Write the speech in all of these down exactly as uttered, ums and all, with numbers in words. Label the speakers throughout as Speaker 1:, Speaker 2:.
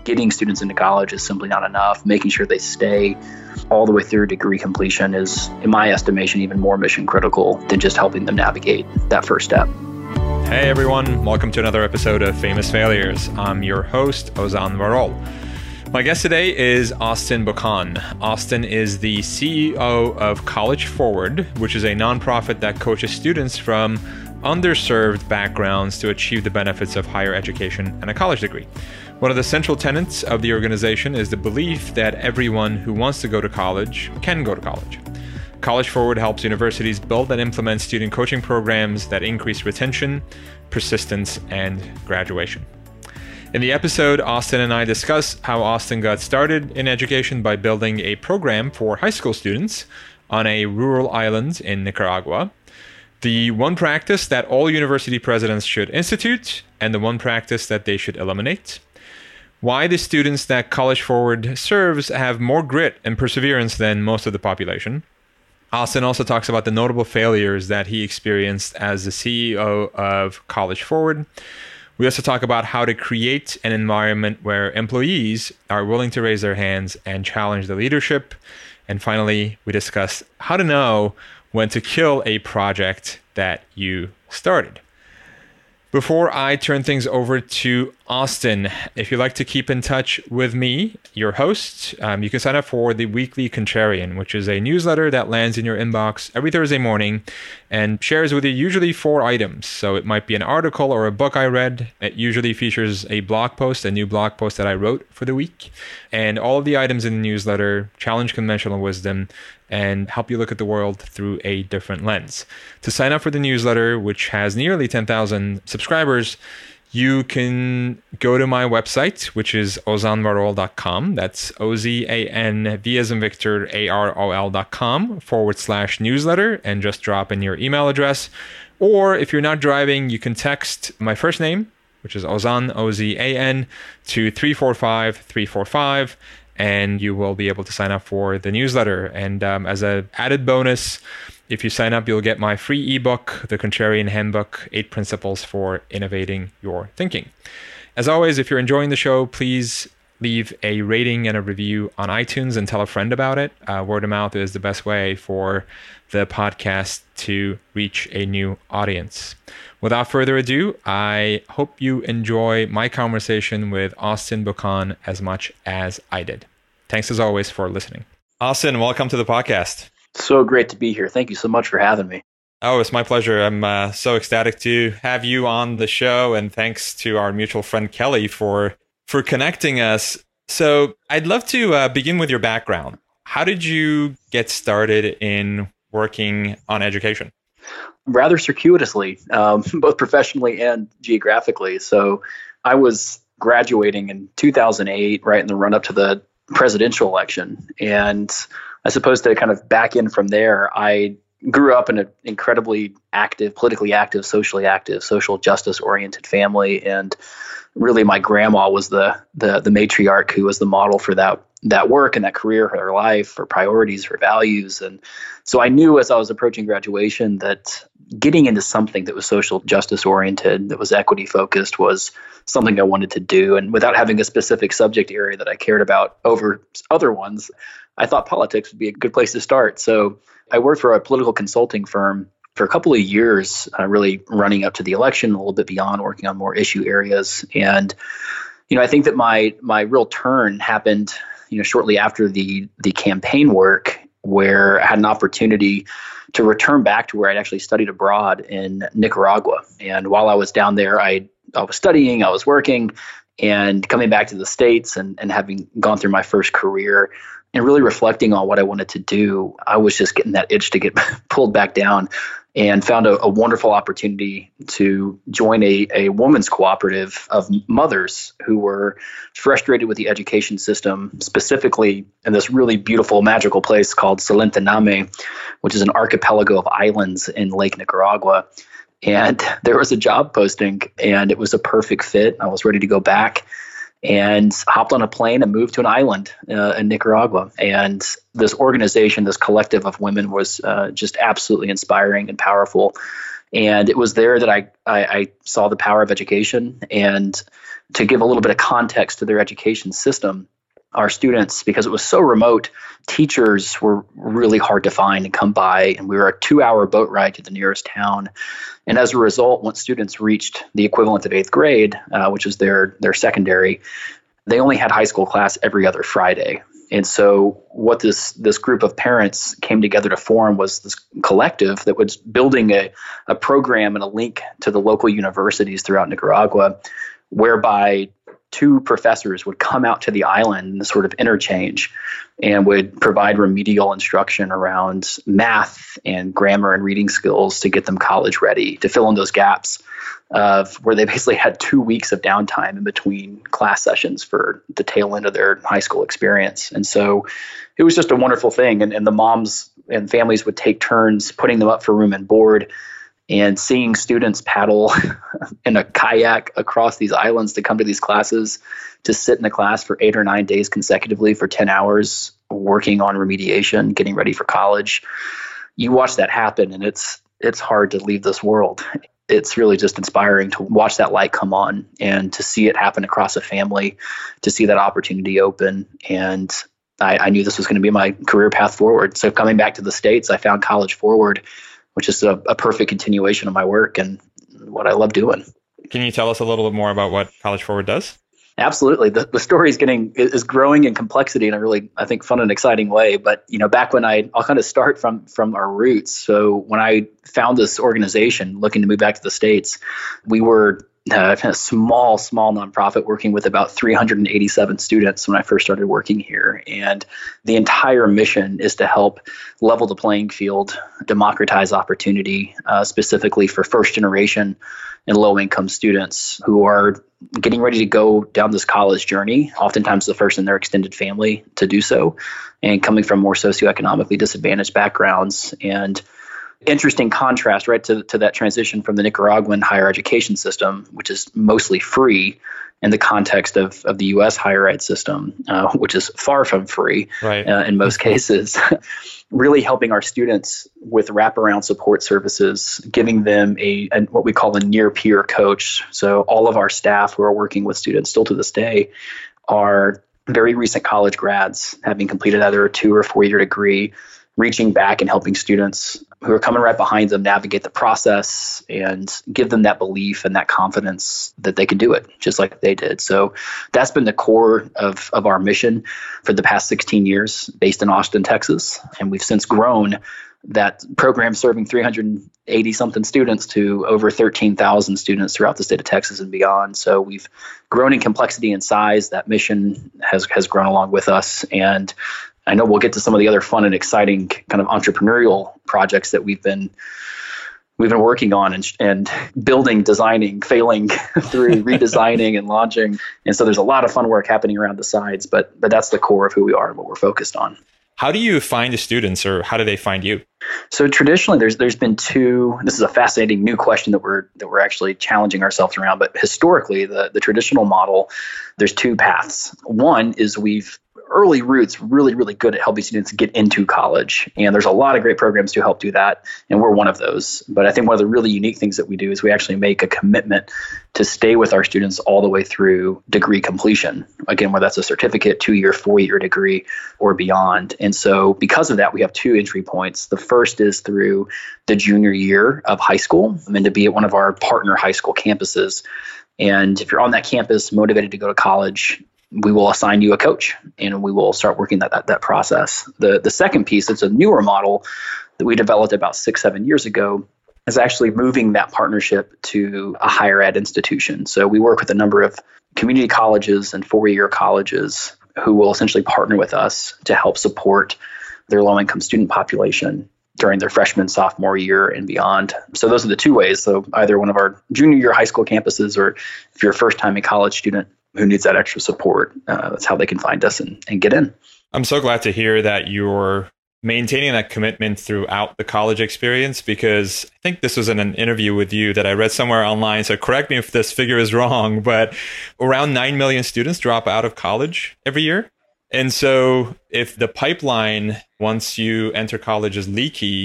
Speaker 1: getting students into college is simply not enough. Making sure they stay all the way through degree completion is, in my estimation, even more mission critical than just helping them navigate that first step.
Speaker 2: Hey everyone, welcome to another episode of Famous Failures. I'm your host, Ozan Varol. My guest today is Austin Buchan. Austin is the C E O of College Forward, which is a nonprofit that coaches students from underserved backgrounds to achieve the benefits of higher education and a college degree. One of the central tenets of the organization is the belief that everyone who wants to go to college can go to college. College Forward helps universities build and implement student coaching programs that increase retention, persistence, and graduation. In the episode, Austin and I discuss how Austin got started in education by building a program for high school students on a rural island in Nicaragua, the one practice that all university presidents should institute, and the one practice that they should eliminate, why the students that College Forward serves have more grit and perseverance than most of the population. Austin also talks about the notable failures that he experienced as the C E O of College Forward. We also talk about how to create an environment where employees are willing to raise their hands and challenge the leadership. And finally, we discuss how to know when to kill a project that you started. Before I turn things over to Austin, if you'd like to keep in touch with me, your host, um, you can sign up for the Weekly Contrarian, which is a newsletter that lands in your inbox every Thursday morning and shares with you usually four items. So it might be an article or a book I read. It usually features a blog post, a new blog post that I wrote for the week. And all of the items in the newsletter challenge conventional wisdom and help you look at the world through a different lens. To sign up for the newsletter, which has nearly ten thousand subscribers, you can go to my website, which is ozan varol dot com. That's O Z A N V as in Victor, A R O L dot com forward slash newsletter and just drop in your email address. Or if you're not driving, you can text my first name, which is Ozan, O Z A N, to three four five three four five. And you will be able to sign up for the newsletter. And um, as an added bonus, if you sign up, you'll get my free ebook, The Contrarian Handbook, Eight Principles for Innovating Your Thinking. As always, if you're enjoying the show, please leave a rating and a review on iTunes and tell a friend about it. Uh, word of mouth is the best way for the podcast to reach a new audience. Without further ado, I hope you enjoy my conversation with Austin Buchan as much as I did. Thanks as always for listening. Austin, welcome to the podcast.
Speaker 1: So great to be here. Thank you so much for having me.
Speaker 2: Oh, it's my pleasure. I'm uh, so ecstatic to have you on the show, and thanks to our mutual friend Kelly for for connecting us. So I'd love to uh, begin with your background. How did you get started in working on education?
Speaker 1: Rather circuitously, um, both professionally and geographically. So I was graduating in two thousand eight, right in the run up to the presidential election. And I suppose to kind of back in from there, I grew up in an incredibly active, politically active, socially active, social justice oriented family. And really my grandma was the, the, the matriarch who was the model for that that work and that career, her life, her priorities, her values. And so I knew as I was approaching graduation that getting into something that was social justice oriented, that was equity focused, was something I wanted to do. And without having a specific subject area that I cared about over other ones, I thought politics would be a good place to start. So I worked for a political consulting firm for a couple of years, uh, really running up to the election, a little bit beyond, working on more issue areas. And, you know, I think that my my real turn happened, you know, shortly after the the campaign work, where I had an opportunity to return back to where I'd actually studied abroad in Nicaragua. And while I was down there, I I was studying, I was working, and coming back to the States and, and having gone through my first career and really reflecting on what I wanted to do, I was just getting that itch to get pulled back down, and found a, a wonderful opportunity to join a, a women's cooperative of mothers who were frustrated with the education system, specifically in this really beautiful, magical place called Solentename, which is an archipelago of islands in Lake Nicaragua. And there was a job posting, and it was a perfect fit. I was ready to go back and hopped on a plane and moved to an island uh, in Nicaragua. And this organization, this collective of women was uh, just absolutely inspiring and powerful. And it was there that I, I, I saw the power of education. And to give a little bit of context to their education system, our students, because it was so remote, teachers were really hard to find and come by. And we were a two-hour boat ride to the nearest town. And as a result, once students reached the equivalent of eighth grade, uh, which is their their secondary, they only had high school class every other Friday. And so what this this group of parents came together to form was this collective that was building a, a program and a link to the local universities throughout Nicaragua, whereby two professors would come out to the island in this sort of interchange and would provide remedial instruction around math and grammar and reading skills to get them college ready, to fill in those gaps of where they basically had two weeks of downtime in between class sessions for the tail end of their high school experience. And so it was just a wonderful thing. And, and the moms and families would take turns putting them up for room and board, and seeing students paddle in a kayak across these islands to come to these classes, to sit in a class for eight or nine days consecutively for ten hours, working on remediation, getting ready for college. You watch that happen, and it's it's hard to leave this world. It's really just inspiring to watch that light come on and to see it happen across a family, to see that opportunity open. And I, I knew this was going to be my career path forward. So coming back to the States, I found College Forward, which is a, a perfect continuation of my work and what I love doing.
Speaker 2: Can you tell us a little bit more about what College Forward does?
Speaker 1: Absolutely. The, the story is getting is growing in complexity in a really, I think, fun and exciting way. But, you know, back when I, I'll kind of start from from our roots. So when I found this organization looking to move back to the States, we were uh, a small, small nonprofit working with about three hundred eighty-seven students when I first started working here. And the entire mission is to help level the playing field, democratize opportunity, uh, specifically for first generation and low income students who are getting ready to go down this college journey, oftentimes the first in their extended family to do so, and coming from more socioeconomically disadvantaged backgrounds. And interesting contrast, right, to, to that transition from the Nicaraguan higher education system, which is mostly free, in the context of, of the U S higher ed system, uh, which is far from free,
Speaker 2: right.
Speaker 1: uh, in most cases. Really helping our students with wraparound support services, giving them a, a what we call a near peer coach. So all of our staff who are working with students still to this day are very recent college grads, having completed either a two or four year degree, reaching back and helping students who are coming right behind them navigate the process and give them that belief and that confidence that they can do it just like they did. So that's been the core of, of our mission for the past sixteen years, based in Austin, Texas. And we've since grown that program, serving three hundred eighty something students to over thirteen thousand students throughout the state of Texas and beyond. So we've grown in complexity and size. That mission has, has grown along with us. And I know we'll get to some of the other fun and exciting kind of entrepreneurial projects that we've been we've been working on and, and building, designing, failing through redesigning and launching. And so there's a lot of fun work happening around the sides, but but that's the core of who we are and what we're focused on.
Speaker 2: How do you find the students, or how do they find you?
Speaker 1: So traditionally, there's there's been two. This is a fascinating new question that we're that we're actually challenging ourselves around. But historically, the the traditional model, there's two paths. One is we've early roots really, really good at helping students get into college. And there's a lot of great programs to help do that. And we're one of those. But I think one of the really unique things that we do is we actually make a commitment to stay with our students all the way through degree completion. Again, whether that's a certificate, two-year, four-year degree, or beyond. And so because of that, we have two entry points. The first is through the junior year of high school, and to be at one of our partner high school campuses. And if you're on that campus, motivated to go to college, we will assign you a coach and we will start working that, that, that process. The, the second piece, it's a newer model that we developed about six, seven years ago, is actually moving that partnership to a higher ed institution. So we work with a number of community colleges and four-year colleges who will essentially partner with us to help support their low-income student population during their freshman, sophomore year and beyond. So those are the two ways. So either one of our junior year high school campuses, or if you're a first-time college student who needs that extra support, uh, that's how they can find us and, and get in.
Speaker 2: I'm so glad to hear that you're maintaining that commitment throughout the college experience, because I think this was in an interview with you that I read somewhere online. So correct me if this figure is wrong, but around nine million students drop out of college every year. And so if the pipeline, once you enter college, is leaky,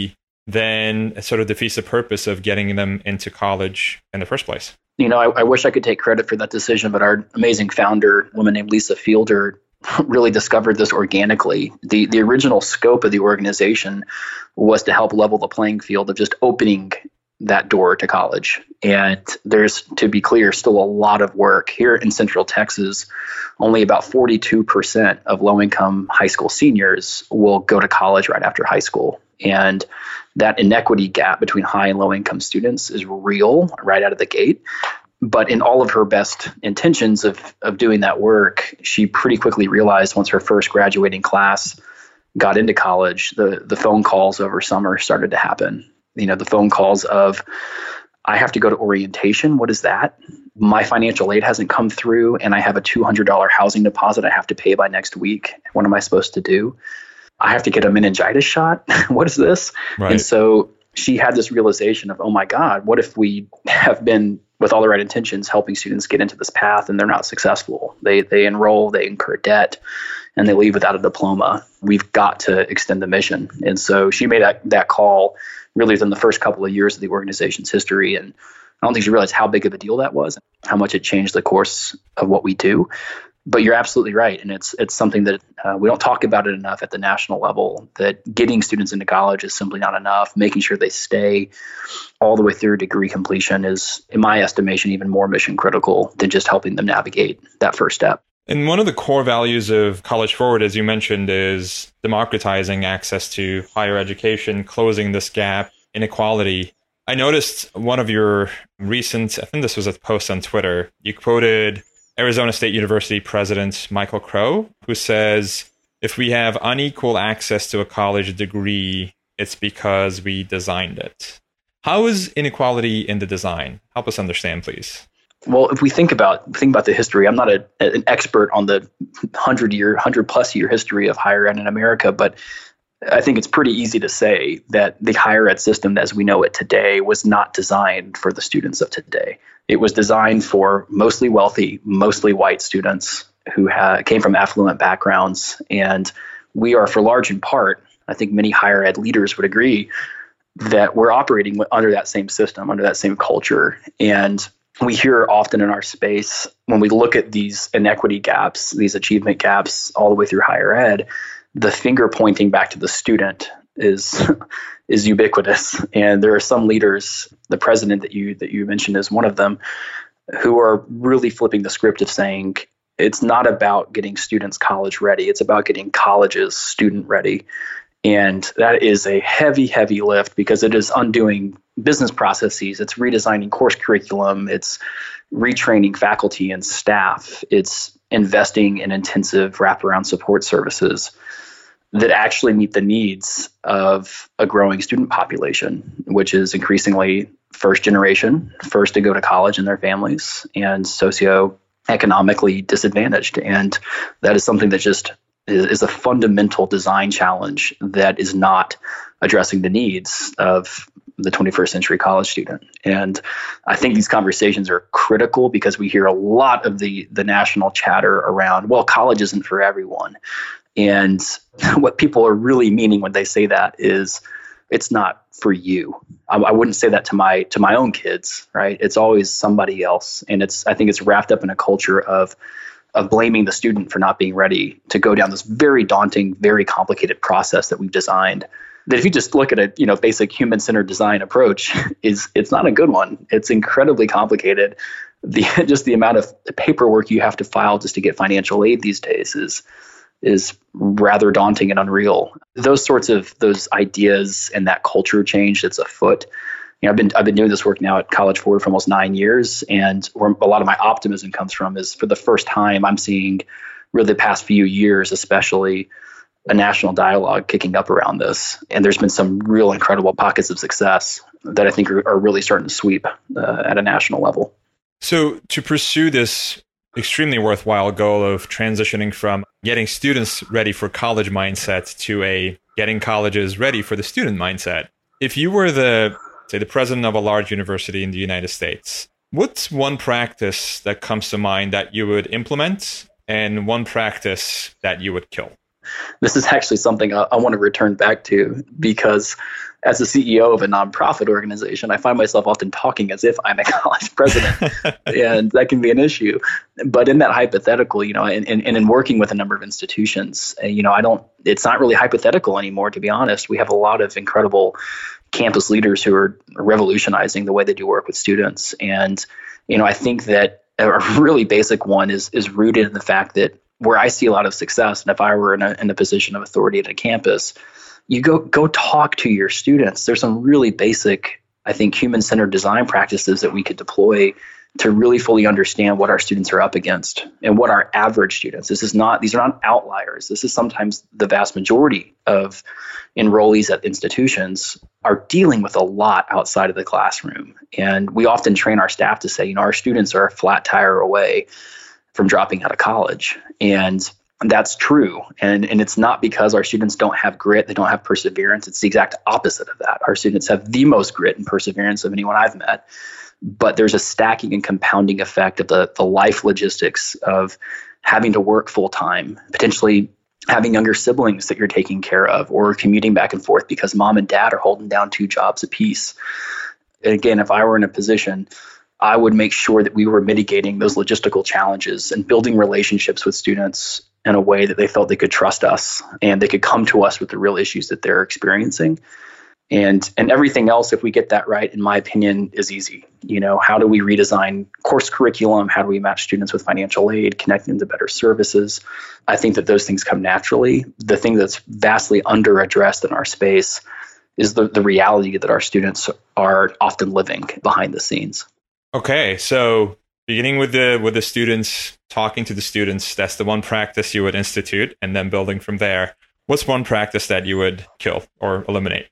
Speaker 2: then it sort of defeats the purpose of getting them into college in the first place.
Speaker 1: You know, I, I wish I could take credit for that decision, but our amazing founder, a woman named Lisa Fielder, really discovered this organically. The the original scope of the organization was to help level the playing field of just opening that door to college. And there's, to be clear, still a lot of work. Here in Central Texas, only about forty-two percent of low-income high school seniors will go to college right after high school. And that inequity gap between high and low-income students is real right out of the gate. But in all of her best intentions of, of doing that work, she pretty quickly realized once her first graduating class got into college, the, the phone calls over summer started to happen. You know, the phone calls of, I have to go to orientation. What is that? My financial aid hasn't come through and I have a two hundred dollars housing deposit I have to pay by next week. What am I supposed to do? I have to get a meningitis shot. What is this? Right. And so she had this realization of, oh my God, what if we have been, with all the right intentions, helping students get into this path and they're not successful? They they enroll, they incur debt, and they leave without a diploma. We've got to extend the mission. And so she made that, that call really within the first couple of years of the organization's history. And I don't think she realized how big of a deal that was, how much it changed the course of what we do. But you're absolutely right. And it's it's something that uh, we don't talk about it enough at the national level, that getting students into college is simply not enough. Making sure they stay all the way through degree completion is, in my estimation, even more mission critical than just helping them navigate that first step.
Speaker 2: And one of the core values of College Forward, as you mentioned, is democratizing access to higher education, closing this gap, inequality. I noticed one of your recent, I think this was a post on Twitter, you quoted Arizona State University President Michael Crow, who says, if we have unequal access to a college degree, it's because we designed it. How is inequality in the design? Help us understand, please.
Speaker 1: Well, if we think about think about the history, I'm not a, an expert on the hundred year, hundred plus year history of higher ed in America, but I think it's pretty easy to say that the higher ed system as we know it today was not designed for the students of today. It was designed for mostly wealthy, mostly white students who ha- came from affluent backgrounds. And we are, for large in part, I think many higher ed leaders would agree, that we're operating under that same system, under that same culture. And we hear often in our space, when we look at these inequity gaps, these achievement gaps all the way through higher ed, the finger pointing back to the student is is ubiquitous. And there are some leaders, the president that you that you mentioned is one of them, who are really flipping the script of saying it's not about getting students college ready, it's about getting colleges student ready. And that is a heavy, heavy lift because it is undoing business processes. It's redesigning course curriculum. It's retraining faculty and staff. It's investing in intensive wraparound support services that actually meet the needs of a growing student population, which is increasingly first generation, first to go to college in their families, and socioeconomically disadvantaged. And that is something that just is a fundamental design challenge that is not addressing the needs of the twenty-first century college student. And I think these conversations are critical because we hear a lot of the, the national chatter around, well, college isn't for everyone. And what people are really meaning when they say that is it's not for you. I, I wouldn't say that to my to my own kids, right? It's always somebody else. And it's I think it's wrapped up in a culture of of blaming the student for not being ready to go down this very daunting, very complicated process that we've designed. That if you just look at a you know basic human-centered design approach, is it's not a good one. It's incredibly complicated. The just the amount of paperwork you have to file just to get financial aid these days is is rather daunting and unreal. Those sorts of those ideas and that culture change that's afoot. You know, I've been I've been doing this work now at College Forward for almost nine years, and where a lot of my optimism comes from is for the first time I'm seeing, really the past few years especially, a national dialogue kicking up around this. And there's been some real incredible pockets of success that I think are, are really starting to sweep uh, at a national level.
Speaker 2: So to pursue this extremely worthwhile goal of transitioning from getting students ready for college mindset to a getting colleges ready for the student mindset, if you were the say the president of a large university in the United States, what's one practice that comes to mind that you would implement and one practice that you would kill?
Speaker 1: This is actually something I, I want to return back to, because as a C E O of a nonprofit organization, I find myself often talking as if I'm a college president, and that can be an issue. But in that hypothetical, you know, and, and, and in working with a number of institutions, uh, you know, I don't, it's not really hypothetical anymore, to be honest. We have a lot of incredible campus leaders who are revolutionizing the way they do work with students. And, you know, I think that a really basic one is is rooted in the fact that where I see a lot of success, and if I were in a, in a position of authority at a campus, you go go talk to your students. There's some really basic, I think, human-centered design practices that we could deploy to really fully understand what our students are up against and what our average students. This is not, these are not outliers. This is sometimes the vast majority of enrollees at institutions are dealing with a lot outside of the classroom. And we often train our staff to say, you know, our students are a flat tire away from dropping out of college. And that's true. And, and it's not because our students don't have grit, they don't have perseverance. It's the exact opposite of that. Our students have the most grit and perseverance of anyone I've met. But there's a stacking and compounding effect of the, the life logistics of having to work full time, potentially having younger siblings that you're taking care of, or commuting back and forth because mom and dad are holding down two jobs apiece. And again, if I were in a position, I would make sure that we were mitigating those logistical challenges and building relationships with students in a way that they felt they could trust us and they could come to us with the real issues that they're experiencing. And and everything else, if we get that right, in my opinion, is easy. You know, how do we redesign course curriculum? How do we match students with financial aid, connect them to better services? I think that those things come naturally. The thing that's vastly under-addressed in our space is the, the reality that our students are often living behind the scenes.
Speaker 2: Okay, so beginning with the with the students, talking to the students, that's the one practice you would institute, and then building from there. What's one practice that you would kill or eliminate?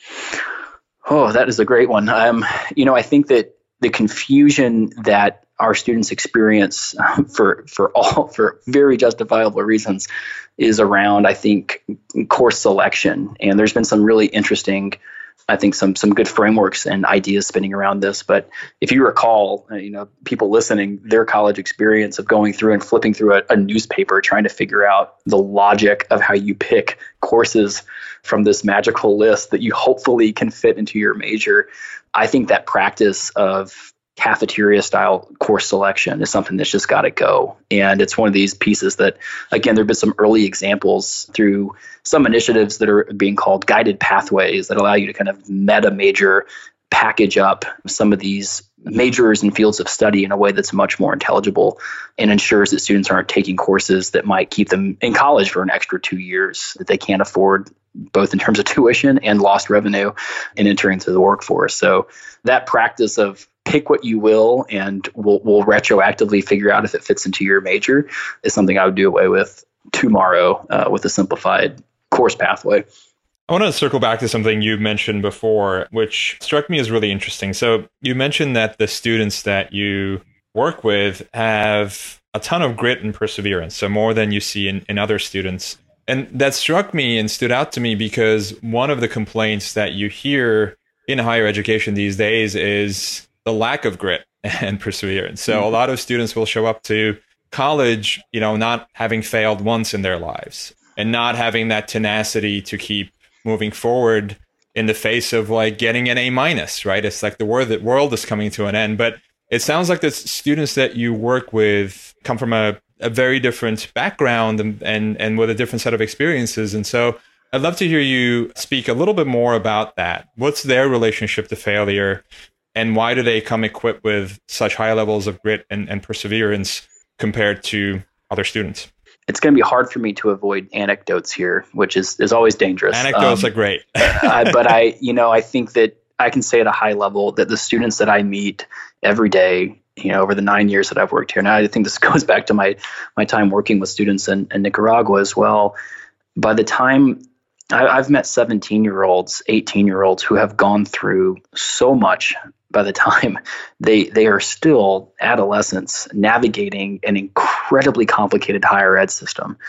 Speaker 1: Oh, that is a great one. Um, you know, I think that the confusion that our students experience uh, for for all for very justifiable reasons is around, I think, course selection. And there's been some really interesting, I think, some some good frameworks and ideas spinning around this. But if you recall, uh, you know, people listening, their college experience of going through and flipping through a, a newspaper, trying to figure out the logic of how you pick courses from this magical list that you hopefully can fit into your major. I think that practice of cafeteria style course selection is something that's just got to go. And it's one of these pieces that, again, there have been some early examples through some initiatives that are being called guided pathways that allow you to kind of meta major, package up some of these majors and fields of study in a way that's much more intelligible and ensures that students aren't taking courses that might keep them in college for an extra two years that they can't afford, both in terms of tuition and lost revenue in entering into the workforce. So that practice of pick what you will and we'll, we'll retroactively figure out if it fits into your major is something I would do away with tomorrow uh, with a simplified course pathway.
Speaker 2: I want to circle back to something you mentioned before, which struck me as really interesting. So you mentioned that the students that you work with have a ton of grit and perseverance, so more than you see in, in other students. And that struck me and stood out to me because one of the complaints that you hear in higher education these days is the lack of grit and perseverance. So mm-hmm. a lot of students will show up to college, you know, not having failed once in their lives and not having that tenacity to keep moving forward in the face of like getting an A minus, right? It's like the world, the world is coming to an end. But it sounds like the students that you work with come from a, a very different background and, and, and with a different set of experiences. And so I'd love to hear you speak a little bit more about that. What's their relationship to failure and why do they come equipped with such high levels of grit and, and perseverance compared to other students?
Speaker 1: It's going to be hard for me to avoid anecdotes here, which is, is always dangerous.
Speaker 2: Anecdotes um, are great.
Speaker 1: I, but I, you know, I think that I can say at a high level that the students that I meet every day, you know, over the nine years that I've worked here, now I think this goes back to my, my time working with students in, in Nicaragua as well. By the time I, I've met seventeen year olds, eighteen year olds who have gone through so much by the time they they are still adolescents navigating an incredibly complicated higher ed system.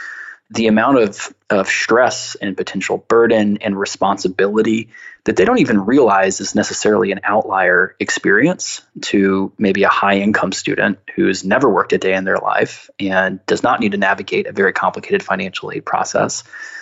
Speaker 1: the amount of, of stress and potential burden and responsibility that they don't even realize is necessarily an outlier experience to maybe a high income student who's never worked a day in their life and does not need to navigate a very complicated financial aid process,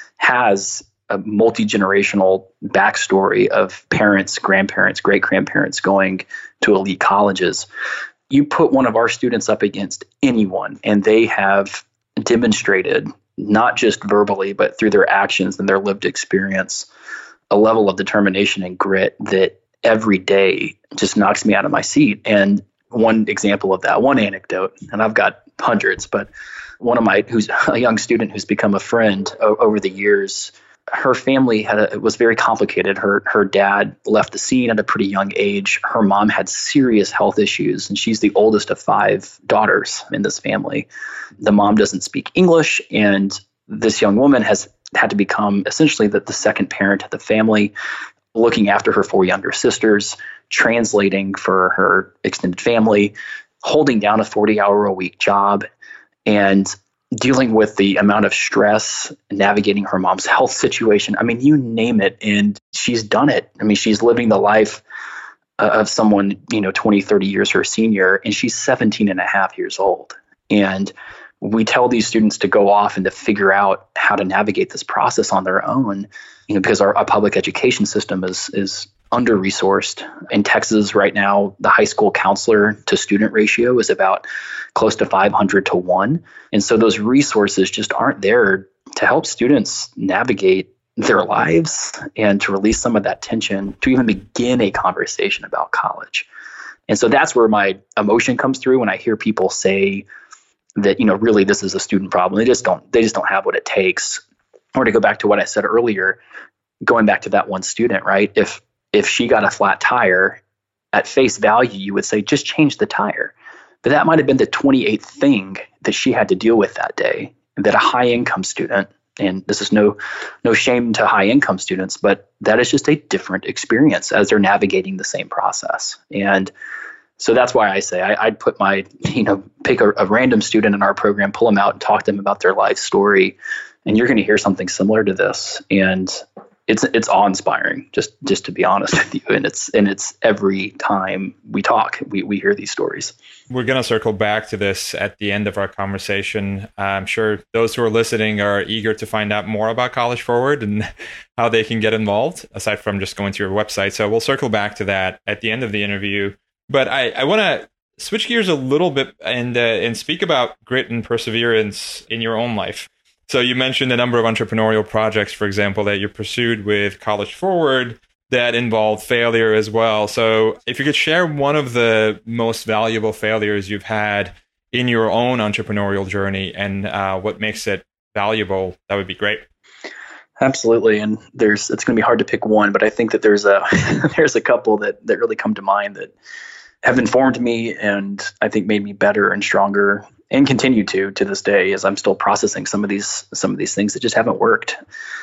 Speaker 1: has a multi-generational backstory of parents, grandparents, great-grandparents going to elite colleges. You put one of our students up against anyone, and they have demonstrated, not just verbally, but through their actions and their lived experience, a level of determination and grit that every day just knocks me out of my seat. And one example of that, one anecdote, and I've got hundreds, but one of my, who's a young student who's become a friend o- over the years, her family had a, it was very complicated. Her her dad left the scene at a pretty young age. Her mom had serious health issues, and she's the oldest of five daughters in this family. The mom doesn't speak English, and this young woman has had to become essentially the, the second parent of the family, looking after her four younger sisters, translating for her extended family, holding down a forty-hour-a-week job, and dealing with the amount of stress, navigating her mom's health situation. I mean, you name it, and she's done it. I mean, she's living the life uh, of someone, you know, twenty, thirty years her senior, and she's seventeen and a half years old. And we tell these students to go off and to figure out how to navigate this process on their own, you know, because our, our public education system is is under-resourced. In Texas right now, the high school counselor to student ratio is about close to five hundred to one. And so those resources just aren't there to help students navigate their lives and to release some of that tension to even begin a conversation about college. And so that's where my emotion comes through when I hear people say that, you know, really this is a student problem. They just don't, they just don't have what it takes. Or to go back to what I said earlier, going back to that one student, right? If if she got a flat tire, at face value, you would say, just change the tire. But that might have been the twenty-eighth thing that she had to deal with that day, that a high income student, and this is no no shame to high income students, but that is just a different experience as they're navigating the same process. And so that's why I say I, I'd put my, you know, pick a, a random student in our program, pull them out and talk to them about their life story. And you're going to hear something similar to this. And it's it's awe-inspiring, just just to be honest with you. And it's and it's every time we talk, we, we hear these stories.
Speaker 2: We're going to circle back to this at the end of our conversation. I'm sure those who are listening are eager to find out more about College Forward and how they can get involved, aside from just going to your website. So we'll circle back to that at the end of the interview. But I, I want to switch gears a little bit and uh, and speak about grit and perseverance in your own life. So you mentioned a number of entrepreneurial projects, for example, that you pursued with College Forward that involved failure as well. So if you could share one of the most valuable failures you've had in your own entrepreneurial journey and uh, what makes it valuable, that would be great.
Speaker 1: Absolutely. And there's it's going to be hard to pick one, but I think that there's a there's a couple that, that really come to mind that have informed me and I think made me better and stronger, and continue to to this day as I'm still processing some of these some of these things that just haven't worked.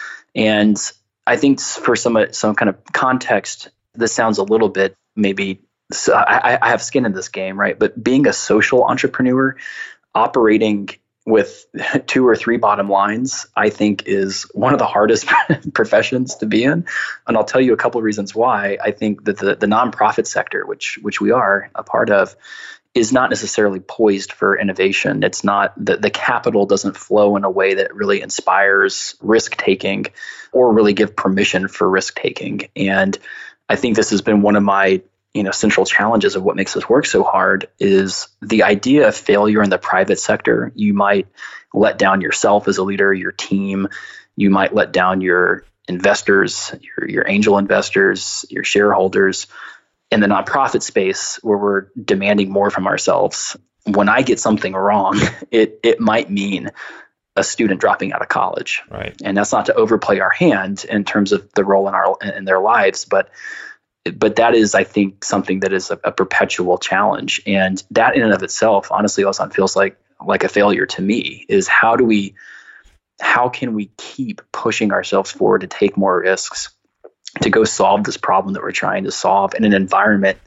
Speaker 1: And I think for some some kind of context, this sounds a little bit maybe so I, I have skin in this game, right? But being a social entrepreneur, operating with two or three bottom lines, I think is one of the hardest professions to be in. And I'll tell you a couple of reasons why. I think that the, the nonprofit sector, which which we are a part of, is not necessarily poised for innovation. It's not the, the capital doesn't flow in a way that really inspires risk taking or really give permission for risk taking. And I think this has been one of my you know, central challenges of what makes this work so hard is the idea of failure in the private sector. You might let down yourself as a leader, your team. You might let down your investors, your, your angel investors, your shareholders. In the nonprofit space where we're demanding more from ourselves, when I get something wrong, it it might mean a student dropping out of college.
Speaker 2: Right.
Speaker 1: And that's not to overplay our hand in terms of the role in our in their lives, but But that is, I think, something that is a, a perpetual challenge. And that in and of itself, honestly, Ozan, feels like like a failure to me, is how do we, how can we keep pushing ourselves forward to take more risks, to go solve this problem that we're trying to solve in an environment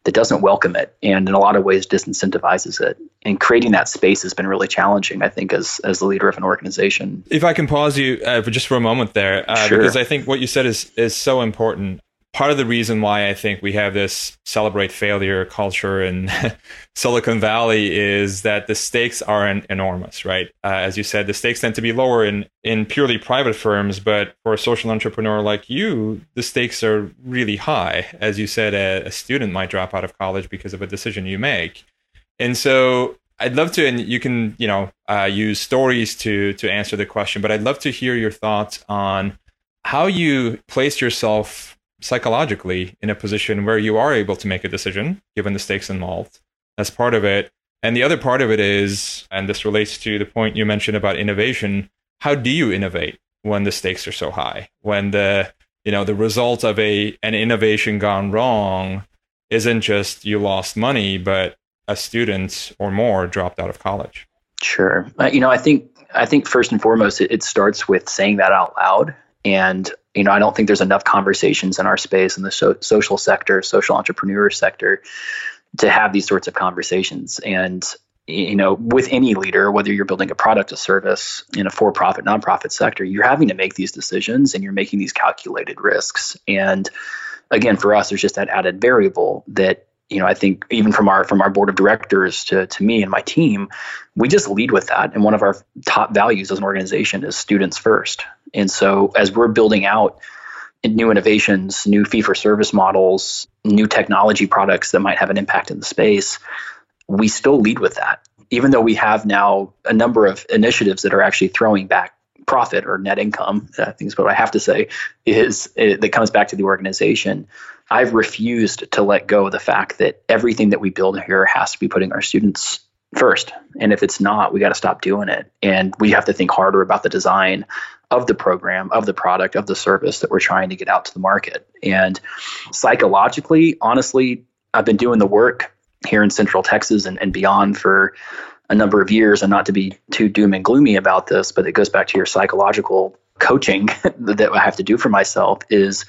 Speaker 1: that doesn't welcome it, and in a lot of ways disincentivizes it. And creating that space has been really challenging, I think, as as the leader of an organization.
Speaker 2: If I can pause you uh, for just for a moment there, uh,
Speaker 1: sure.
Speaker 2: because I think what you said is is so important. Part of the reason why I think we have this celebrate failure culture in Silicon Valley is that the stakes are en- enormous, right? Uh, as you said, the stakes tend to be lower in, in purely private firms, but for a social entrepreneur like you, the stakes are really high. As you said, a, a student might drop out of college because of a decision you make. And so I'd love to, and you can, you know, uh, use stories to to answer the question, but I'd love to hear your thoughts on how you placed yourself psychologically in a position where you are able to make a decision given the stakes involved. That's part of it. And the other part of it is, and this relates to the point you mentioned about innovation, how do you innovate when the stakes are so high? When the, you know, the result of a an innovation gone wrong isn't just you lost money, but a student or more dropped out of college.
Speaker 1: Sure. Uh, you know, I think I think first and foremost, it, it starts with saying that out loud. And, you know, I don't think there's enough conversations in our space in the so- social sector, social entrepreneur sector, to have these sorts of conversations. And, you know, with any leader, whether you're building a product, a service in a for-profit, nonprofit sector, you're having to make these decisions and you're making these calculated risks. And again, for us, there's just that added variable that, you know, I think even from our from our board of directors to to me and my team, we just lead with that. And one of our top values as an organization is students first. And so as we're building out new innovations, new fee-for-service models, new technology products that might have an impact in the space, we still lead with that. Even though we have now a number of initiatives that are actually throwing back profit or net income, I think is what I have to say, is it, that comes back to the organization. I've refused to let go of the fact that everything that we build here has to be putting our students first. And if it's not, we got to stop doing it. And we have to think harder about the design of the program, of the product, of the service that we're trying to get out to the market. And psychologically, honestly, I've been doing the work here in Central Texas and, and beyond for a number of years, and not to be too doom and gloomy about this, but it goes back to your psychological coaching that I have to do for myself, is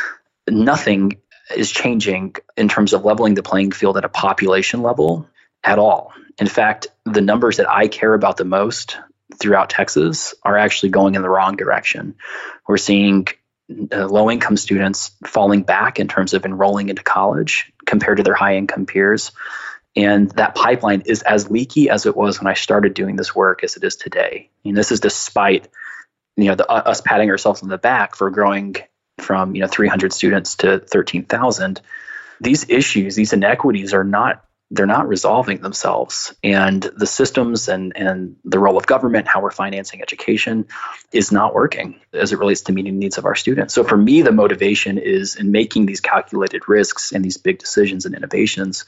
Speaker 1: nothing is changing in terms of leveling the playing field at a population level at all. In fact, the numbers that I care about the most throughout Texas are actually going in the wrong direction. We're seeing uh, low-income students falling back in terms of enrolling into college compared to their high-income peers. And that pipeline is as leaky as it was when I started doing this work as it is today. And this is despite, you know, the, uh, us patting ourselves on the back for growing from, you know, three hundred students to thirteen thousand. These issues, these inequities are not, they're not resolving themselves. And the systems and, and the role of government, how we're financing education, is not working as it relates to meeting the needs of our students. So for me, the motivation is in making these calculated risks and these big decisions and innovations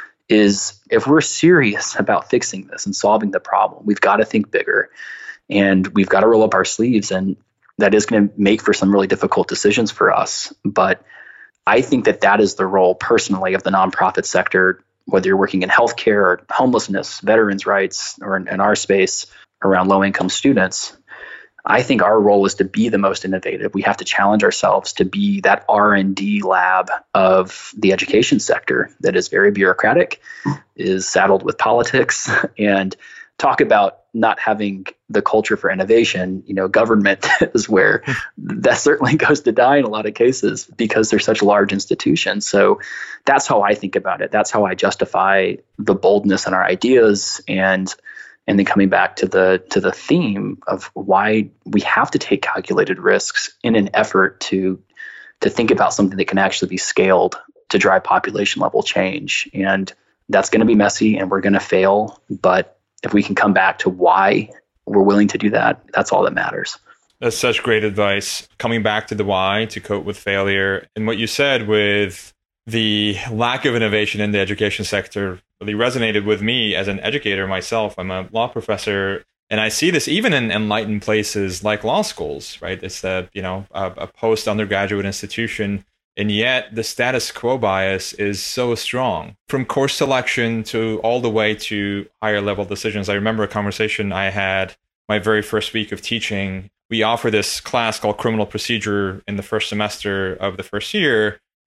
Speaker 1: is, if we're serious about fixing this and solving the problem, we've got to think bigger, and we've got to roll up our sleeves. And that is going to make for some really difficult decisions for us. But I think that that is the role personally of the nonprofit sector, whether you're working in healthcare or homelessness, veterans' rights, or in, in our space around low-income students. I think our role is to be the most innovative. We have to challenge ourselves to be that R and D lab of the education sector that is very bureaucratic, is saddled with politics, and talk about not having the culture for innovation. You know, government is where that certainly goes to die in a lot of cases because they're such large institutions. So that's how I think about it. That's how I justify the boldness in our ideas. And And then coming back to the to the theme of why we have to take calculated risks in an effort to to think about something that can actually be scaled to drive population level change. And that's going to be messy, and we're going to fail. But if we can come back to why we're willing to do that, that's all that matters.
Speaker 2: That's such great advice. Coming back to the why, to cope with failure. And what you said with the lack of innovation in the education sector really resonated with me as an educator myself. I'm a law professor, and I see this even in enlightened places like law schools, right? It's a, you know, a, a post-undergraduate institution, and yet the status quo bias is so strong. From course selection to all the way to higher level decisions. I remember a conversation I had my very first week of teaching. We offer this class called criminal procedure in the first semester of the first year.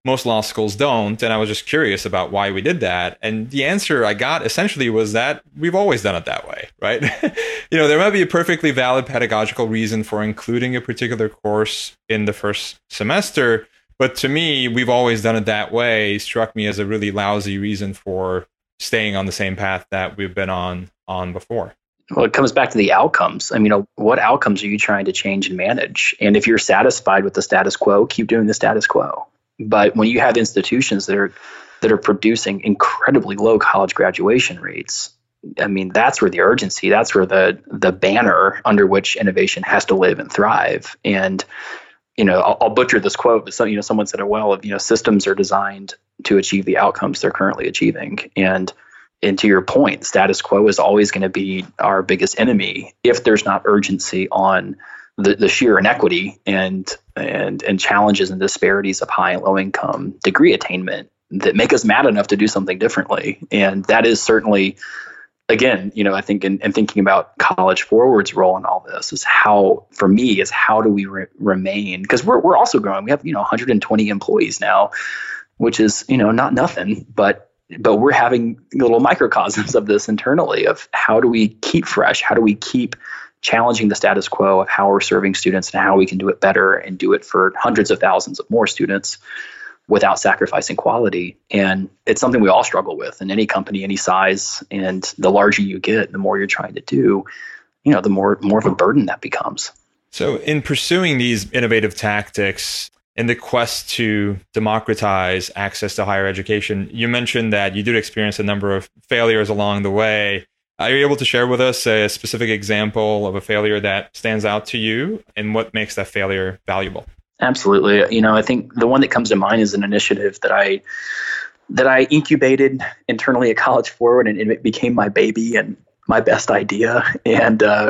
Speaker 2: most law schools don't. And I was just curious about why we did that. And the answer I got essentially was that we've always done it that way, right? You know, there might be a perfectly valid pedagogical reason for including a particular course in the first semester. But to me, we've always done it that way struck me as a really lousy reason for staying on the same path that we've been on on before.
Speaker 1: Well, it comes back to the outcomes. I mean, you know, what outcomes are you trying to change and manage? And if you're satisfied with the status quo, keep doing the status quo. But when you have institutions that are that are producing incredibly low college graduation rates, I mean, that's where the urgency, that's where the the banner under which innovation has to live and thrive. And you know, I'll, I'll butcher this quote, but some, you know, someone said it well. Of you know, systems are designed to achieve the outcomes they're currently achieving. And and to your point, status quo is always going to be our biggest enemy if there's not urgency on the, the sheer inequity and and and challenges and disparities of high and low income degree attainment that make us mad enough to do something differently. And that is certainly, again, you know, I think in, in thinking about College Forward's role in all this is how, for me, is how do we re- remain? Because we're we're also growing. We have, you know, one hundred twenty employees now, which is, you know, not nothing, but but we're having little microcosms of this internally of how do we keep fresh? How do we keep challenging the status quo of how we're serving students and how we can do it better and do it for hundreds of thousands of more students without sacrificing quality. And it's something we all struggle with in any company, any size. And the larger you get, the more you're trying to do, you know, the more more of a burden that becomes.
Speaker 2: So in pursuing these innovative tactics in the quest to democratize access to higher education, you mentioned that you did experience a number of failures along the way. Are you able to share with us a specific example of a failure that stands out to you and what makes that failure valuable?
Speaker 1: Absolutely. You know, I think the one that comes to mind is an initiative that I that I incubated internally at College Forward, and it became my baby and my best idea. And uh,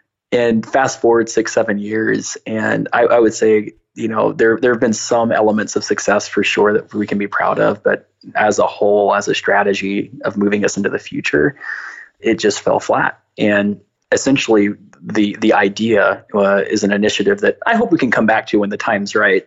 Speaker 1: and fast forward six, seven years, and I, I would say, you know, there there have been some elements of success for sure that we can be proud of, but as a whole, as a strategy of moving us into the future, it just fell flat. And essentially, the the idea uh, is an initiative that I hope we can come back to when the time's right.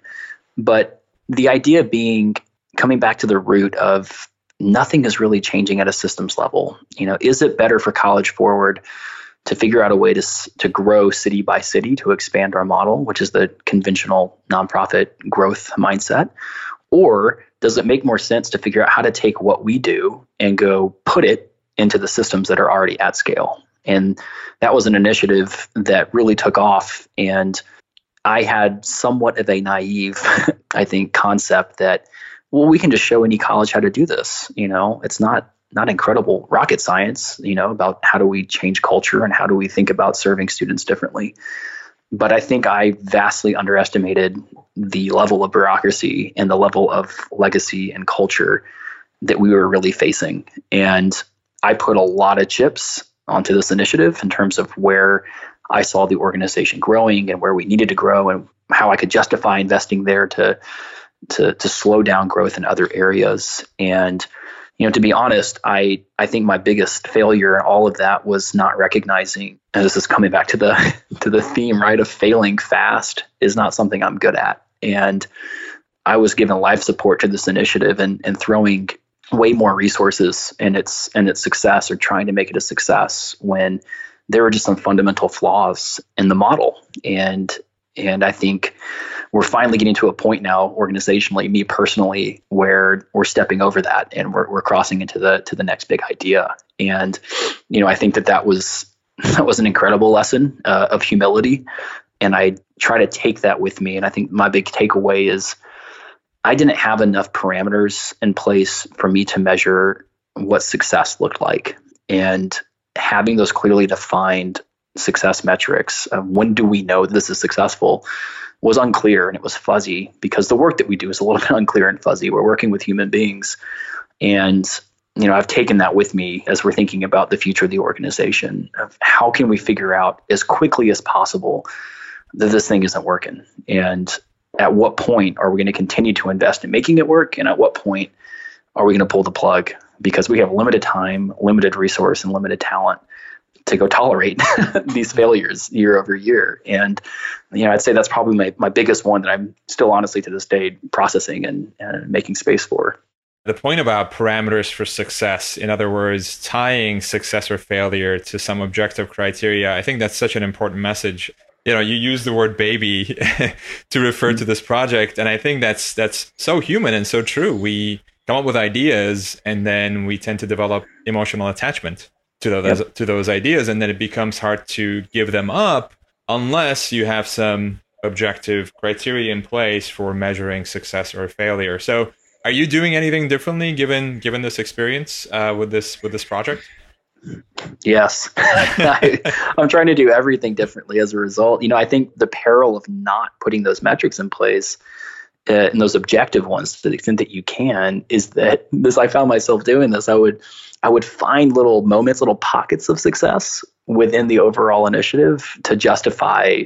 Speaker 1: But the idea being coming back to the root of nothing is really changing at a systems level. You know, is it better for College Forward to figure out a way to to grow city by city, to expand our model, which is the conventional nonprofit growth mindset? Or does it make more sense to figure out how to take what we do and go put it into the systems that are already at scale? And that was an initiative that really took off. And I had somewhat of a naive, I think, concept that, well, we can just show any college how to do this. You know, it's not not incredible rocket science, you know, about how do we change culture and how do we think about serving students differently. But I think I vastly underestimated the level of bureaucracy and the level of legacy and culture that we were really facing. And I put a lot of chips onto this initiative in terms of where I saw the organization growing and where we needed to grow and how I could justify investing there to to to slow down growth in other areas. And you know, to be honest, I I think my biggest failure in all of that was not recognizing, and this is coming back to the to the theme, right, of failing fast is not something I'm good at. And I was given life support to this initiative and and throwing way more resources in its in its success, or trying to make it a success, when there were just some fundamental flaws in the model. And and I think we're finally getting to a point now, organizationally, me personally, where we're stepping over that and we're we're crossing into the to the next big idea. And you know, I think that that was that was an incredible lesson uh, of humility, and I try to take that with me. And I think my big takeaway is, I didn't have enough parameters in place for me to measure what success looked like. And having those clearly defined success metrics, of when do we know this is successful, was unclear, and it was fuzzy, because the work that we do is a little bit unclear and fuzzy. We're working with human beings. And, you know, I've taken that with me as we're thinking about the future of the organization, of how can we figure out as quickly as possible that this thing isn't working, and at what point are we going to continue to invest in making it work? And at what point are we going to pull the plug? Because we have limited time, limited resource, and limited talent to go tolerate these failures year over year. And, you know, I'd say that's probably my, my biggest one that I'm still honestly to this day processing and, and making space for.
Speaker 2: The point about parameters for success, in other words, tying success or failure to some objective criteria, I think that's such an important message. You know, you use the word baby to refer to this project. And I think that's that's so human and so true. We come up with ideas and then we tend to develop emotional attachment to those, yep. to those ideas. And then it becomes hard to give them up unless you have some objective criteria in place for measuring success or failure. So are you doing anything differently given given this experience uh, with this with this project?
Speaker 1: Yes. I, I'm trying to do everything differently as a result. You know, I think the peril of not putting those metrics in place uh, and those objective ones to the extent that you can is that this, I found myself doing this. I would, I would find little moments, little pockets of success within the overall initiative to justify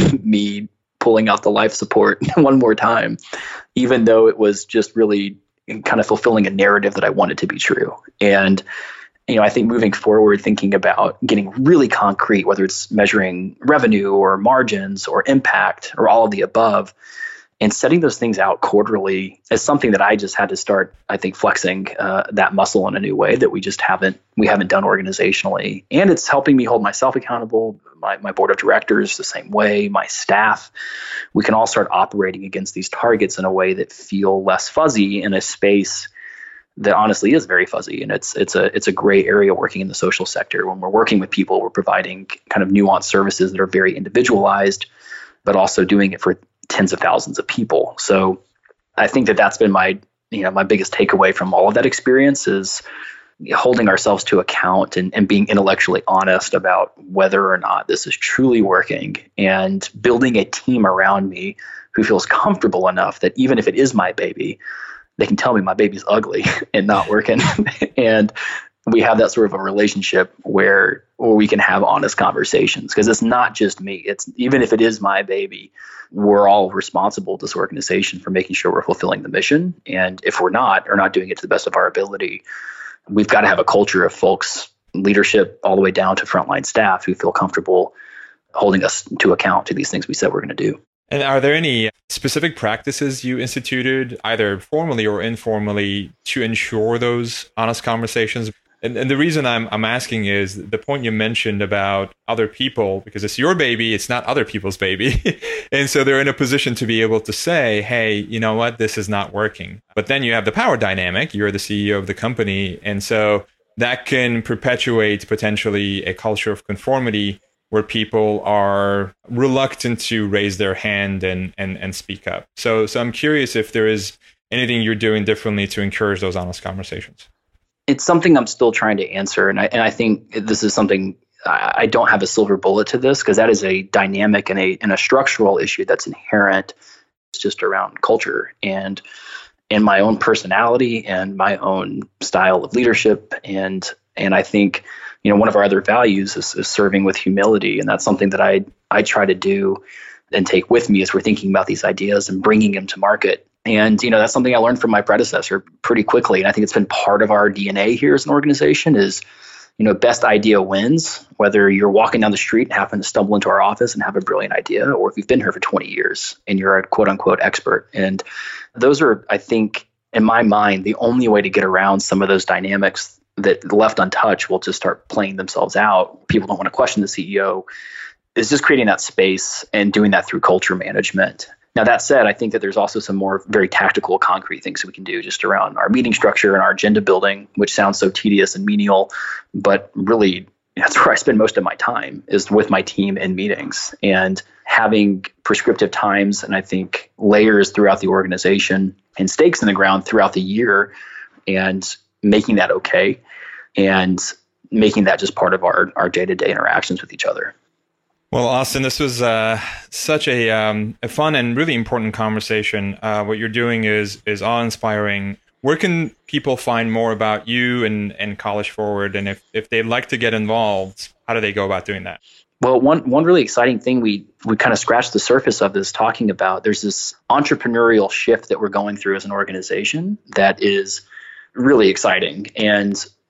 Speaker 1: me pulling out the life support one more time, even though it was just really kind of fulfilling a narrative that I wanted to be true. And you know, I think moving forward, thinking about getting really concrete, whether it's measuring revenue or margins or impact or all of the above, and setting those things out quarterly is something that I just had to start, I think, flexing uh, that muscle in a new way that we just haven't we haven't done organizationally. And it's helping me hold myself accountable, my, my board of directors the same way, my staff. We can all start operating against these targets in a way that feel less fuzzy in a space that honestly is very fuzzy. And it's it's a it's a gray area working in the social sector. When we're working with people, we're providing kind of nuanced services that are very individualized, but also doing it for tens of thousands of people. So I think that that's been my, you know, my biggest takeaway from all of that experience is holding ourselves to account and, and being intellectually honest about whether or not this is truly working, and building a team around me who feels comfortable enough that even if it is my baby, they can tell me my baby's ugly and not working. And we have that sort of a relationship where, where we can have honest conversations, because it's not just me. It's even if it is my baby, we're all responsible to this organization for making sure we're fulfilling the mission. And if we're not, or not doing it to the best of our ability, we've got to have a culture of folks, leadership all the way down to frontline staff who feel comfortable holding us to account to these things we said we're going to do.
Speaker 2: And are there any specific practices you instituted, either formally or informally, to ensure those honest conversations? And, and the reason I'm I'm asking is the point you mentioned about other people, because it's your baby, it's not other people's baby. And so they're in a position to be able to say, hey, you know what, this is not working. But then you have the power dynamic, you're the C E O of the company. And so that can perpetuate potentially a culture of conformity where people are reluctant to raise their hand and, and, and speak up. So, so I'm curious if there is anything you're doing differently to encourage those honest conversations.
Speaker 1: It's something I'm still trying to answer. And I, and I think this is something, I, I don't have a silver bullet to this, because that is a dynamic and a, and a structural issue that's inherent. It's just around culture and, and my own personality and my own style of leadership. And, and I think, you know, one of our other values is, is serving with humility. And that's something that I, I try to do and take with me as we're thinking about these ideas and bringing them to market. And, you know, that's something I learned from my predecessor pretty quickly. And I think it's been part of our D N A here as an organization is, you know, best idea wins, whether you're walking down the street and happen to stumble into our office and have a brilliant idea, or if you've been here for twenty years and you're a quote unquote expert. And those are, I think, in my mind, the only way to get around some of those dynamics that left untouched will just start playing themselves out. People don't want to question the C E O. Is just creating that space and doing that through culture management. Now, that said, I think that there's also some more very tactical, concrete things that we can do just around our meeting structure and our agenda building, which sounds so tedious and menial, but really that's where I spend most of my time is with my team in meetings and having prescriptive times. And I think layers throughout the organization and stakes in the ground throughout the year, and making that okay and making that just part of our, our day-to-day interactions with each other.
Speaker 2: Well, Austin, this was uh, such a, um, a fun and really important conversation. Uh, what you're doing is is awe-inspiring. Where can people find more about you and, and College Forward? And if, if they'd like to get involved, how do they go about doing that?
Speaker 1: Well, one one really exciting thing we we kind of scratched the surface of is talking about there's this entrepreneurial shift that we're going through as an organization that is really exciting. And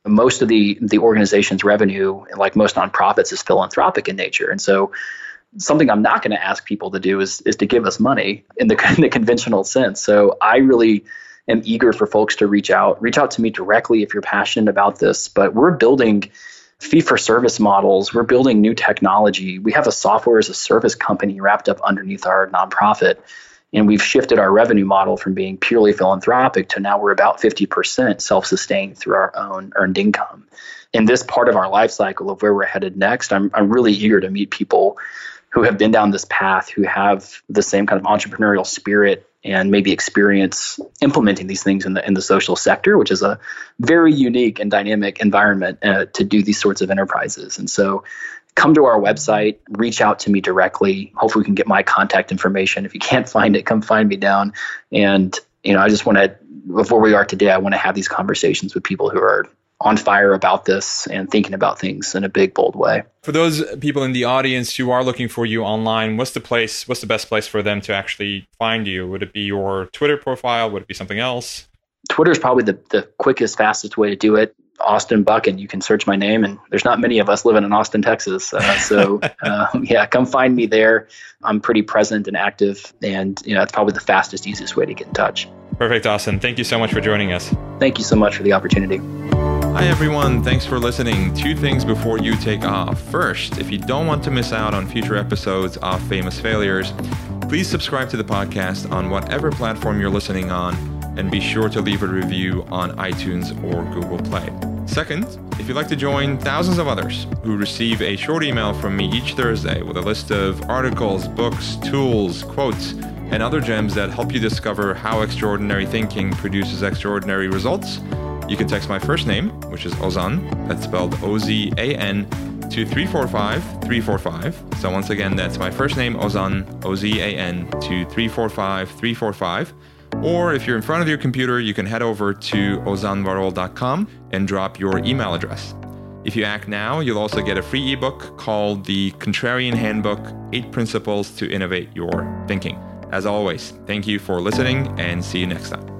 Speaker 1: most of the the organization's revenue, like most nonprofits, is philanthropic in nature. And so something I'm not going to ask people to do is is to give us money in the, in the conventional sense. So I really am eager for folks to reach out, reach out to me directly if you're passionate about this. But we're building fee-for-service models. We're building new technology. We have a software as a service company wrapped up underneath our nonprofit. And we've shifted our revenue model from being purely philanthropic to now we're about fifty percent self-sustained through our own earned income. In this part of our life cycle of where we're headed next, I'm I'm really eager to meet people who have been down this path, who have the same kind of entrepreneurial spirit and maybe experience implementing these things in the in the social sector, which is a very unique and dynamic environment uh, to do these sorts of enterprises. And so come to our website, reach out to me directly. Hopefully we can get my contact information. If you can't find it, come find me down. And, you know, I just want to, before we are today, I want to have these conversations with people who are on fire about this and thinking about things in a big, bold way.
Speaker 2: For those people in the audience who are looking for you online, what's the place, what's the best place for them to actually find you? Would it be your Twitter profile? Would it be something else?
Speaker 1: Twitter is probably the, the quickest, fastest way to do it. Austin Buck, and you can search my name, and there's not many of us living in Austin, Texas. Uh, so uh, yeah, come find me there. I'm pretty present and active, and you know, it's probably the fastest, easiest way to get in touch.
Speaker 2: Perfect, Austin. Thank you so much for joining us.
Speaker 1: Thank you so much for the opportunity.
Speaker 2: Hi, everyone. Thanks for listening. Two things before you take off. First, if you don't want to miss out on future episodes of Famous Failures, please subscribe to the podcast on whatever platform you're listening on, and be sure to leave a review on iTunes or Google Play. Second, if you'd like to join thousands of others who receive a short email from me each Thursday with a list of articles, books, tools, quotes, and other gems that help you discover how extraordinary thinking produces extraordinary results, you can text my first name, which is Ozan, that's spelled O Z A N, to three four five, three four five. So once again, that's my first name, Ozan, O Z A N, to three four five, three four five. Or if you're in front of your computer, you can head over to ozan varol dot com and drop your email address. If you act now, you'll also get a free ebook called The Contrarian Handbook, Eight Principles to Innovate Your Thinking. As always, thank you for listening and see you next time.